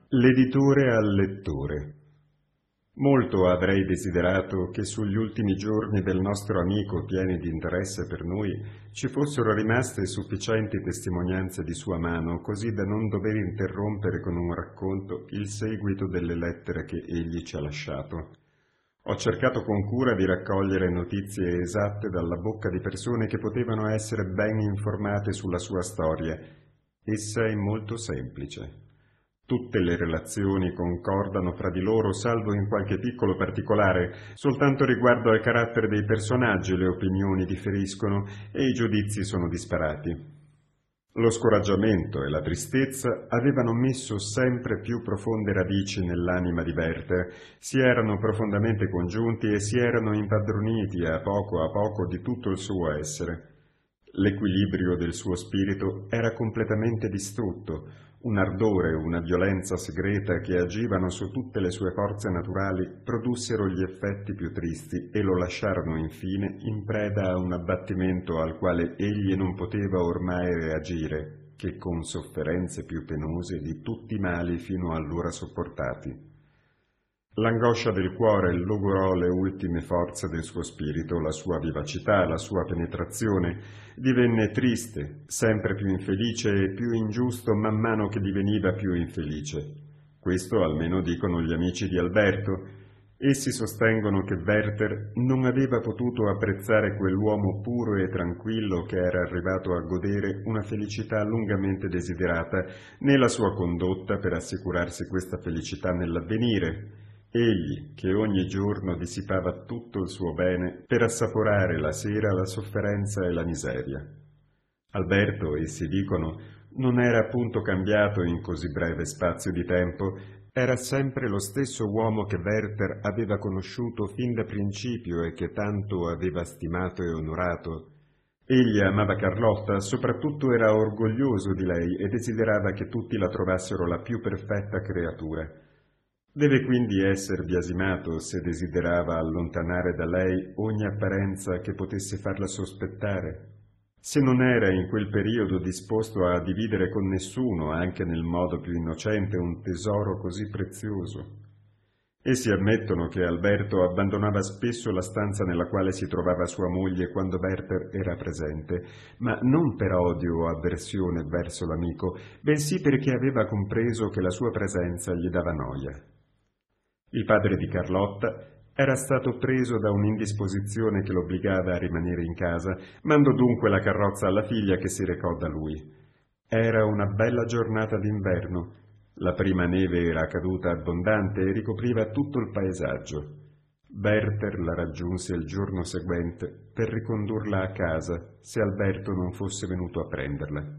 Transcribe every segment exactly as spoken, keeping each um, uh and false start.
L'editore al lettore. Molto avrei desiderato che sugli ultimi giorni del nostro amico, pieni di interesse per noi, ci fossero rimaste sufficienti testimonianze di sua mano, così da non dover interrompere con un racconto il seguito delle lettere che egli ci ha lasciato. Ho cercato con cura di raccogliere notizie esatte dalla bocca di persone che potevano essere ben informate sulla sua storia. Essa è molto semplice. Tutte le relazioni concordano fra di loro, salvo in qualche piccolo particolare. Soltanto riguardo al carattere dei personaggi le opinioni differiscono e i giudizi sono disparati. Lo scoraggiamento e la tristezza avevano messo sempre più profonde radici nell'anima di Werther, si erano profondamente congiunti e si erano impadroniti a poco a poco di tutto il suo essere. L'equilibrio del suo spirito era completamente distrutto. Un ardore, una violenza segreta che agivano su tutte le sue forze naturali produssero gli effetti più tristi e lo lasciarono infine in preda a un abbattimento al quale egli non poteva ormai reagire che con sofferenze più penose di tutti i mali fino allora sopportati. L'angoscia del cuore logorò le ultime forze del suo spirito, la sua vivacità, la sua penetrazione. Divenne triste, sempre più infelice e più ingiusto man mano che diveniva più infelice. Questo almeno dicono gli amici di Alberto. Essi sostengono che Werther non aveva potuto apprezzare quell'uomo puro e tranquillo che era arrivato a godere una felicità lungamente desiderata, né la sua condotta per assicurarsi questa felicità nell'avvenire. Egli, che ogni giorno dissipava tutto il suo bene per assaporare la sera la sofferenza e la miseria. Alberto, essi dicono, non era appunto cambiato in così breve spazio di tempo, era sempre lo stesso uomo che Werther aveva conosciuto fin da principio e che tanto aveva stimato e onorato. Egli amava Carlotta, soprattutto era orgoglioso di lei e desiderava che tutti la trovassero la più perfetta creatura. Deve quindi esser biasimato se desiderava allontanare da lei ogni apparenza che potesse farla sospettare. Se non era in quel periodo disposto a dividere con nessuno, anche nel modo più innocente, un tesoro così prezioso. Essi ammettono che Alberto abbandonava spesso la stanza nella quale si trovava sua moglie quando Werther era presente, ma non per odio o avversione verso l'amico, bensì perché aveva compreso che la sua presenza gli dava noia. Il padre di Carlotta era stato preso da un'indisposizione che l'obbligava a rimanere in casa, mandò dunque la carrozza alla figlia che si recò da lui. Era una bella giornata d'inverno, la prima neve era caduta abbondante e ricopriva tutto il paesaggio. Werther la raggiunse il giorno seguente per ricondurla a casa, se Alberto non fosse venuto a prenderla.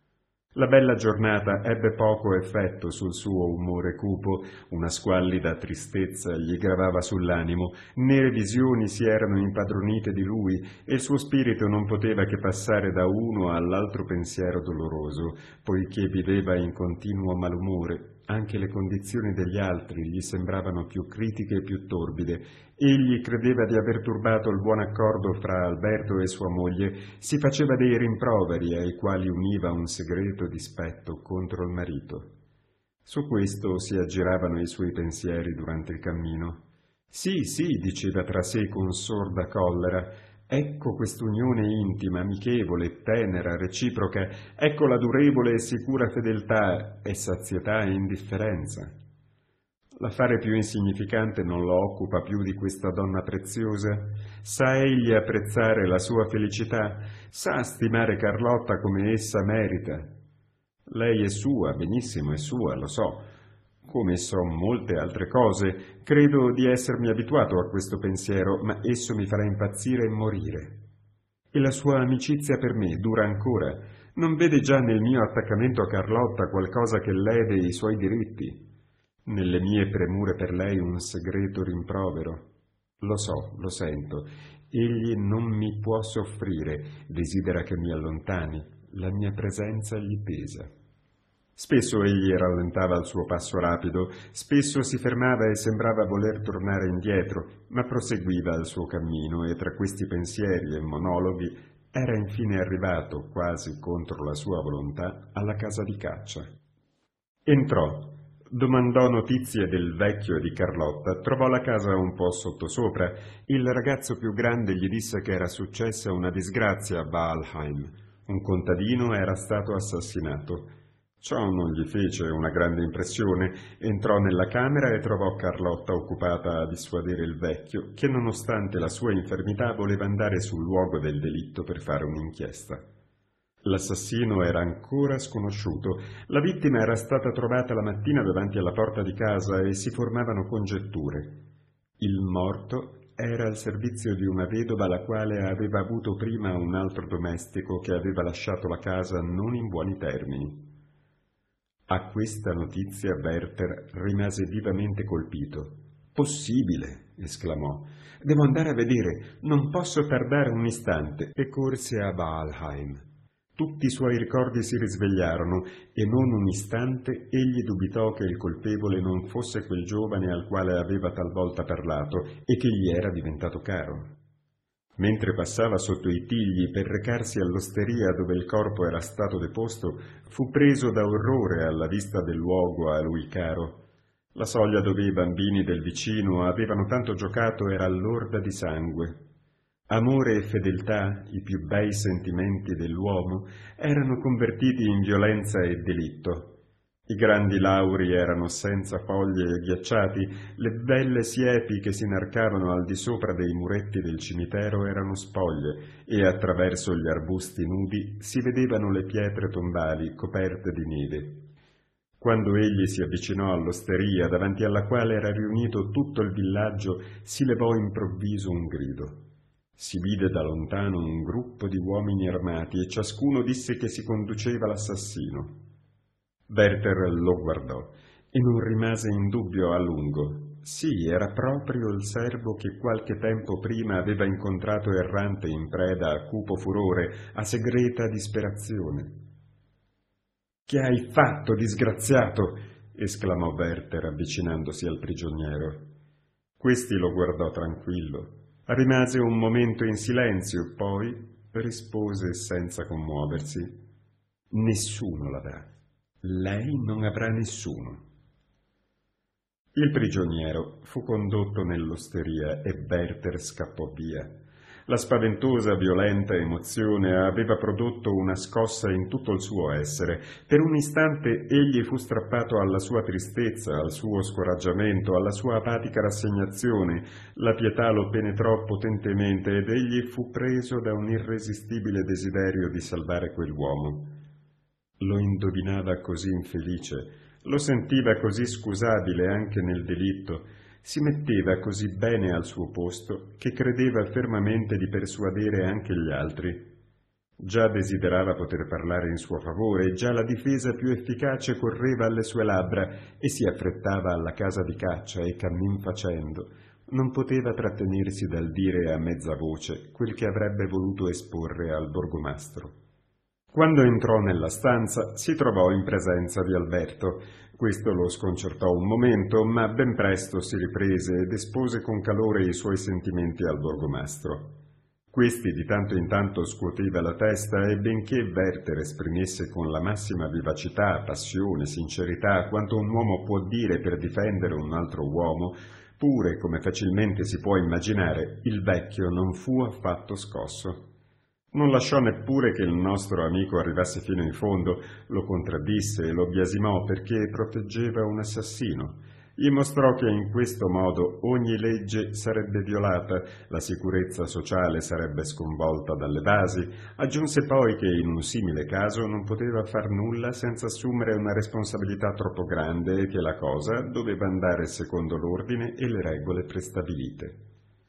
La bella giornata ebbe poco effetto sul suo umore cupo, una squallida tristezza gli gravava sull'animo, nere visioni si erano impadronite di lui e il suo spirito non poteva che passare da uno all'altro pensiero doloroso, poiché viveva in continuo malumore. Anche le condizioni degli altri gli sembravano più critiche e più torbide. Egli credeva di aver turbato il buon accordo fra Alberto e sua moglie, si faceva dei rimproveri ai quali univa un segreto dispetto contro il marito. Su questo si aggiravano i suoi pensieri durante il cammino. Sì, sì, diceva tra sé con sorda collera, ecco quest'unione intima, amichevole, tenera, reciproca, ecco la durevole e sicura fedeltà e sazietà e indifferenza. L'affare più insignificante non lo occupa più di questa donna preziosa. Sa egli apprezzare la sua felicità, sa stimare Carlotta come essa merita. Lei è sua, benissimo, è sua, lo so. Come so molte altre cose, credo di essermi abituato a questo pensiero, ma esso mi farà impazzire e morire. E la sua amicizia per me dura ancora. Non vede già nel mio attaccamento a Carlotta qualcosa che lede i suoi diritti? Nelle mie premure per lei un segreto rimprovero? Lo so, lo sento. Egli non mi può soffrire, desidera che mi allontani. La mia presenza gli pesa. Spesso egli rallentava il suo passo rapido, spesso si fermava e sembrava voler tornare indietro, ma proseguiva il suo cammino e tra questi pensieri e monologhi era infine arrivato, quasi contro la sua volontà, alla casa di caccia. Entrò. domandò notizie del vecchio e di Carlotta, trovò la casa un po' sottosopra. Il ragazzo più grande gli disse che era successa una disgrazia a Valheim. Un contadino era stato assassinato. Ciò non gli fece una grande impressione. Entrò nella camera e trovò Carlotta occupata a dissuadere il vecchio, che nonostante la sua infermità voleva andare sul luogo del delitto per fare un'inchiesta. L'assassino era ancora sconosciuto. La vittima era stata trovata la mattina davanti alla porta di casa e si formavano congetture. Il morto era al servizio di una vedova la quale aveva avuto prima un altro domestico che aveva lasciato la casa non in buoni termini. A questa notizia Werther rimase vivamente colpito. «Possibile!» esclamò. «Devo andare a vedere, non posso tardare un istante!» e corse a Valheim. Tutti i suoi ricordi si risvegliarono e non un istante egli dubitò che il colpevole non fosse quel giovane al quale aveva talvolta parlato e che gli era diventato caro. Mentre passava sotto i tigli per recarsi all'osteria dove il corpo era stato deposto, fu preso da orrore alla vista del luogo a lui caro. La soglia dove i bambini del vicino avevano tanto giocato era lorda di sangue. Amore e fedeltà, i più bei sentimenti dell'uomo, erano convertiti in violenza e delitto. I grandi lauri erano senza foglie e ghiacciati, le belle siepi che si inarcavano al di sopra dei muretti del cimitero erano spoglie e attraverso gli arbusti nudi si vedevano le pietre tombali coperte di neve. Quando egli si avvicinò all'osteria, davanti alla quale era riunito tutto il villaggio, si levò improvviso un grido. Si vide da lontano un gruppo di uomini armati e ciascuno disse che si conduceva l'assassino. Werther lo guardò e non rimase in dubbio a lungo. Sì, era proprio il servo che qualche tempo prima aveva incontrato errante in preda a cupo furore, a segreta disperazione. «Che hai fatto, disgraziato?» esclamò Werther avvicinandosi al prigioniero. Questi lo guardò tranquillo. Rimase un momento in silenzio, poi rispose senza commuoversi: «Nessuno l'avrà. Lei non avrà nessuno». Il prigioniero fu condotto nell'osteria e Werther scappò via. La spaventosa, violenta emozione aveva prodotto una scossa in tutto il suo essere. Per un istante egli fu strappato alla sua tristezza, al suo scoraggiamento, alla sua apatica rassegnazione. La pietà lo penetrò potentemente ed egli fu preso da un irresistibile desiderio di salvare quell'uomo. Lo indovinava così infelice, lo sentiva così scusabile anche nel delitto, si metteva così bene al suo posto che credeva fermamente di persuadere anche gli altri. Già desiderava poter parlare in suo favore, già la difesa più efficace correva alle sue labbra e si affrettava alla casa di caccia e, cammin facendo, non poteva trattenersi dal dire a mezza voce quel che avrebbe voluto esporre al borgomastro. Quando entrò nella stanza si trovò in presenza di Alberto. Questo lo sconcertò un momento, ma ben presto si riprese ed espose con calore i suoi sentimenti al borgomastro. Questi di tanto in tanto scuoteva la testa e benché Werther esprimesse con la massima vivacità, passione, sincerità quanto un uomo può dire per difendere un altro uomo, pure, come facilmente si può immaginare, il vecchio non fu affatto scosso. Non lasciò neppure che il nostro amico arrivasse fino in fondo, lo contraddisse e lo biasimò perché proteggeva un assassino. Gli mostrò che in questo modo ogni legge sarebbe violata, la sicurezza sociale sarebbe sconvolta dalle basi. Aggiunse poi che in un simile caso non poteva far nulla senza assumere una responsabilità troppo grande e che la cosa doveva andare secondo l'ordine e le regole prestabilite.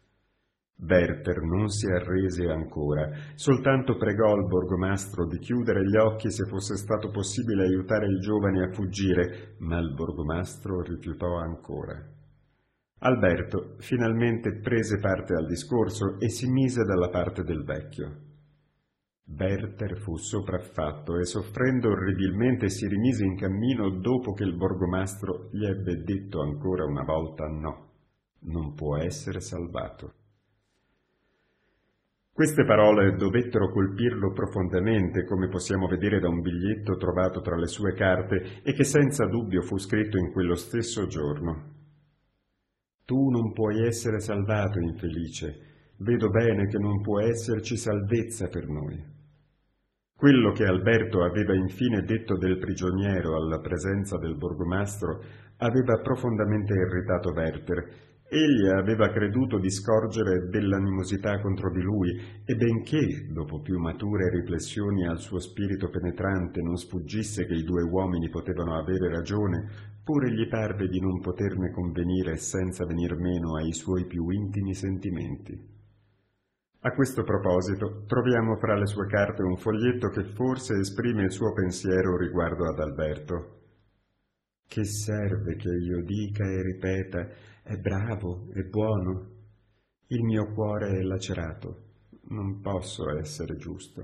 Werther non si arrese ancora, soltanto pregò il borgomastro di chiudere gli occhi se fosse stato possibile aiutare il giovane a fuggire, ma il borgomastro rifiutò ancora. Alberto finalmente prese parte al discorso e si mise dalla parte del vecchio. Werther fu sopraffatto e soffrendo orribilmente si rimise in cammino dopo che il borgomastro gli ebbe detto ancora una volta no, non può essere salvato. Queste parole dovettero colpirlo profondamente, come possiamo vedere da un biglietto trovato tra le sue carte e che senza dubbio fu scritto in quello stesso giorno. Tu non puoi essere salvato, infelice. Vedo bene che non può esserci salvezza per noi. Quello che Alberto aveva infine detto del prigioniero alla presenza del borgomastro aveva profondamente irritato Werther. Egli aveva creduto di scorgere dell'animosità contro di lui e benché, dopo più mature riflessioni al suo spirito penetrante, non sfuggisse che i due uomini potevano avere ragione, pure gli parve di non poterne convenire senza venir meno ai suoi più intimi sentimenti. A questo proposito troviamo fra le sue carte un foglietto che forse esprime il suo pensiero riguardo ad Alberto. Che serve che io dica e ripeta, è bravo, è buono? Il mio cuore è lacerato, non posso essere giusto.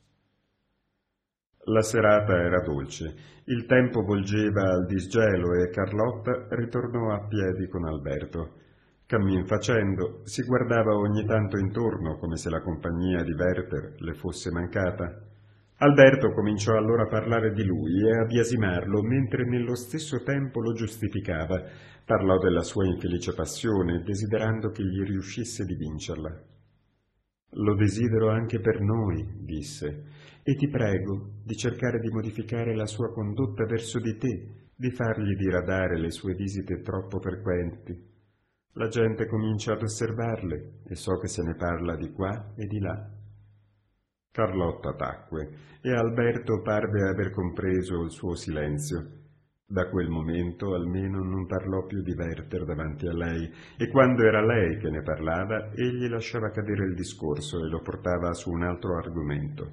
La serata era dolce, il tempo volgeva al disgelo e Carlotta ritornò a piedi con Alberto. Cammin facendo, si guardava ogni tanto intorno come se la compagnia di Werther le fosse mancata. Alberto cominciò allora a parlare di lui e a biasimarlo, mentre nello stesso tempo lo giustificava. Parlò della sua infelice passione, desiderando che gli riuscisse di vincerla. «Lo desidero anche per noi», disse, «e ti prego di cercare di modificare la sua condotta verso di te, di fargli diradare le sue visite troppo frequenti. La gente comincia ad osservarle e so che se ne parla di qua e di là». Carlotta tacque e Alberto parve aver compreso il suo silenzio. Da quel momento almeno non parlò più di Werther davanti a lei, e quando era lei che ne parlava, egli lasciava cadere il discorso e lo portava su un altro argomento.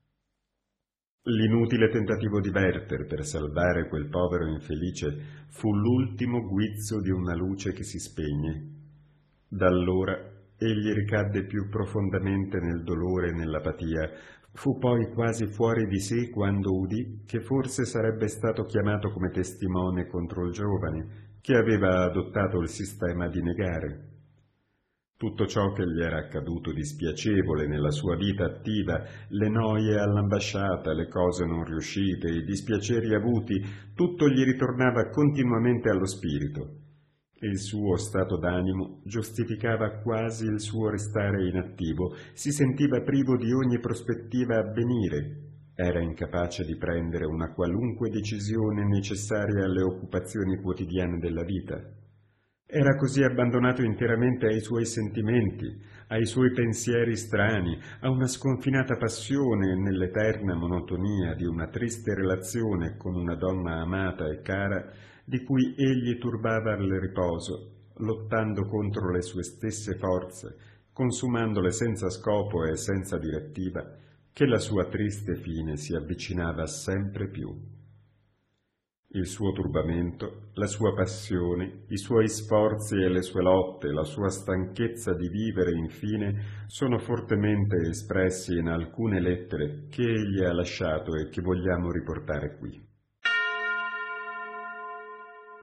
L'inutile tentativo di Werther per salvare quel povero infelice fu l'ultimo guizzo di una luce che si spegne. Da allora egli ricadde più profondamente nel dolore e nell'apatia. Fu poi quasi fuori di sé quando udì che forse sarebbe stato chiamato come testimone contro il giovane, che aveva adottato il sistema di negare. Tutto ciò che gli era accaduto di spiacevole nella sua vita attiva, le noie all'ambasciata, le cose non riuscite, i dispiaceri avuti, tutto gli ritornava continuamente allo spirito. Il suo stato d'animo giustificava quasi il suo restare inattivo, si sentiva privo di ogni prospettiva a venire, era incapace di prendere una qualunque decisione necessaria alle occupazioni quotidiane della vita. Era così abbandonato interamente ai suoi sentimenti, ai suoi pensieri strani, a una sconfinata passione nell'eterna monotonia di una triste relazione con una donna amata e cara, di cui egli turbava il riposo, lottando contro le sue stesse forze, consumandole senza scopo e senza direttiva, che la sua triste fine si avvicinava sempre più. Il suo turbamento, la sua passione, i suoi sforzi e le sue lotte, la sua stanchezza di vivere, infine, sono fortemente espressi in alcune lettere che egli ha lasciato e che vogliamo riportare qui.